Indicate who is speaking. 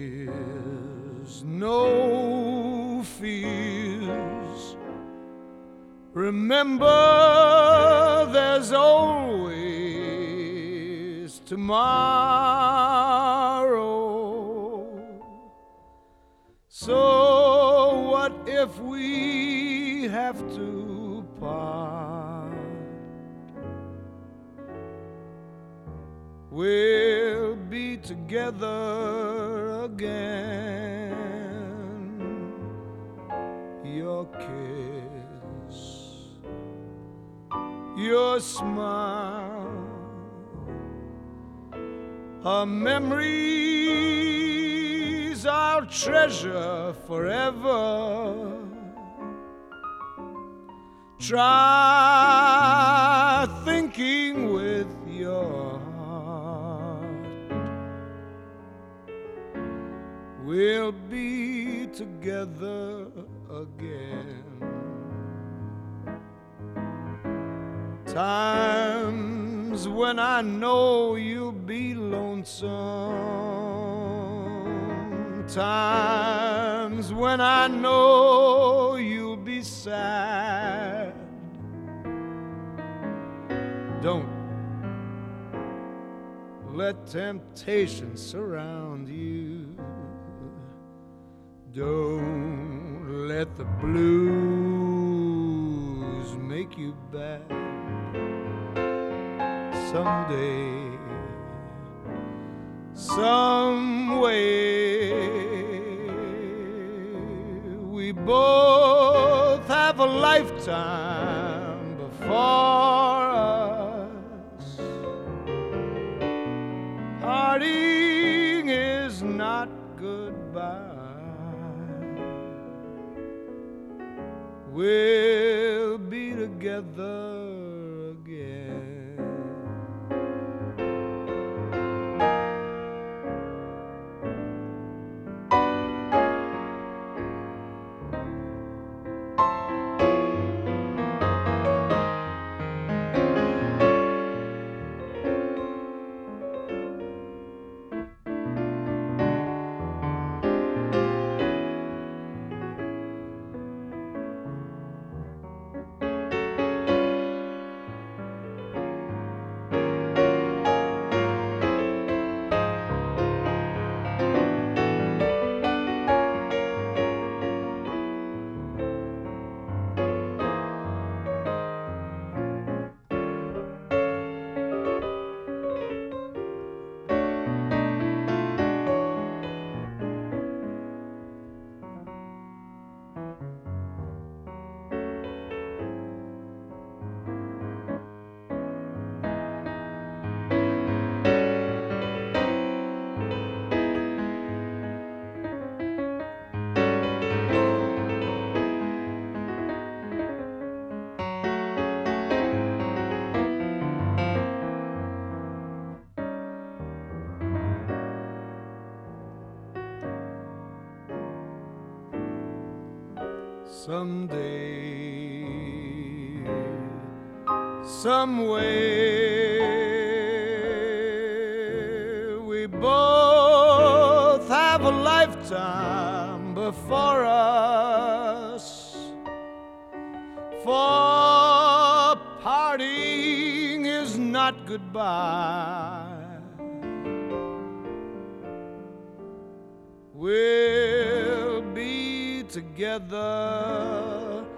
Speaker 1: fears, no fears. Remember, there's always tomorrow. So what if we have to part? We'll be together again. Your kiss, your smile, our memories I'll treasure forever. Try thinking with your heart. We'll be together again. Times when I know you'll be lonesome. Times when I know you'll be sad. Don't let temptation surround you. Don't let the blues make you bad. Someday, some way, we both have a lifetime before us. Parting is not goodbye. We'll be together again. Someday, some way, we both have a lifetime before us. For parting is not goodbye. We'll be together